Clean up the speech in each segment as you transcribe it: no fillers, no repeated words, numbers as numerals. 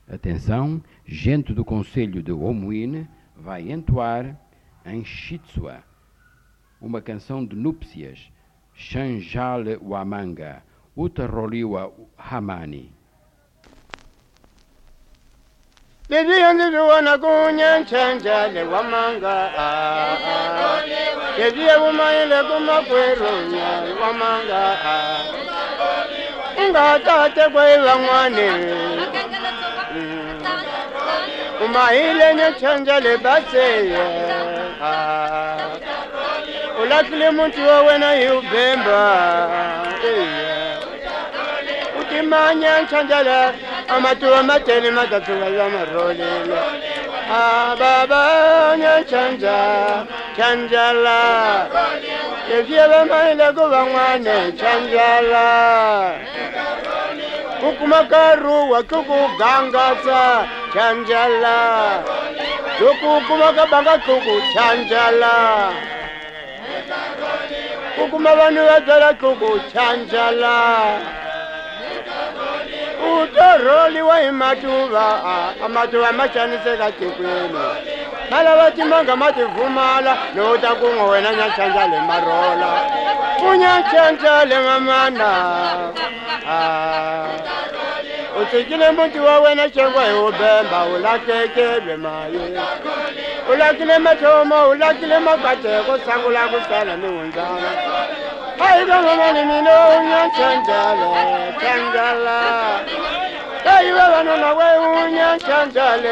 Atenção, gente do concelho de Omuine vai entoar em Shitsua uma canção de núpcias, Shanjale Wamanga, Utaroliwa Hamani. Leviana kunyan Shanjale Wamanga, Levia Umaile Kumakweronya Wamanga, Ingata Kwevangwane, Umaile Shanjale Baseye, Ulakile Muntua wena yubemba, Utimanya Shanjale, Amatua Mateli Matatuga Yamarolele, Baba Chanjala, if you ever mind a go one, Chanjala, Kukumakaru, Wakuku Gangata, Chanjala, Kumaka Banga Kuku, Chanjala, Kukumavanu Kuku, Chanjala. Utoroli wa amatuva machaniseka chikwini malava timanga mativumala notakunga wena nyachanjale marola unyachanjale mamana utsikile muti wa wena chengwa hiubemba ulakekelwe maye ulakile matomo ulakile makateko sangula kusala niunzana aiga mamani mino unyachanjale chanjala aiwa vanona we unyachanjale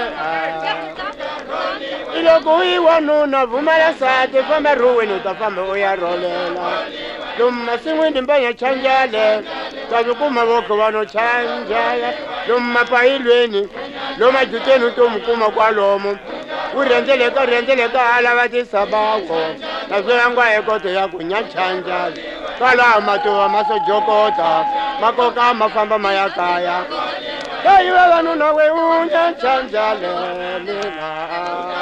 ilokuiwa nuna vumala sate famba ruweni utafamba uyarolela lumma singwindi mbanya chanjale kazukuma voko vano chanjala lumma pailweni loma juteni utomukuma kwalomo urenzeleka alavatisabako nazoyangwa ekoto yakunyachanjala kala matuva masojokota makoka mafamba mayakaya aiwa vanuna we unyachanjale mina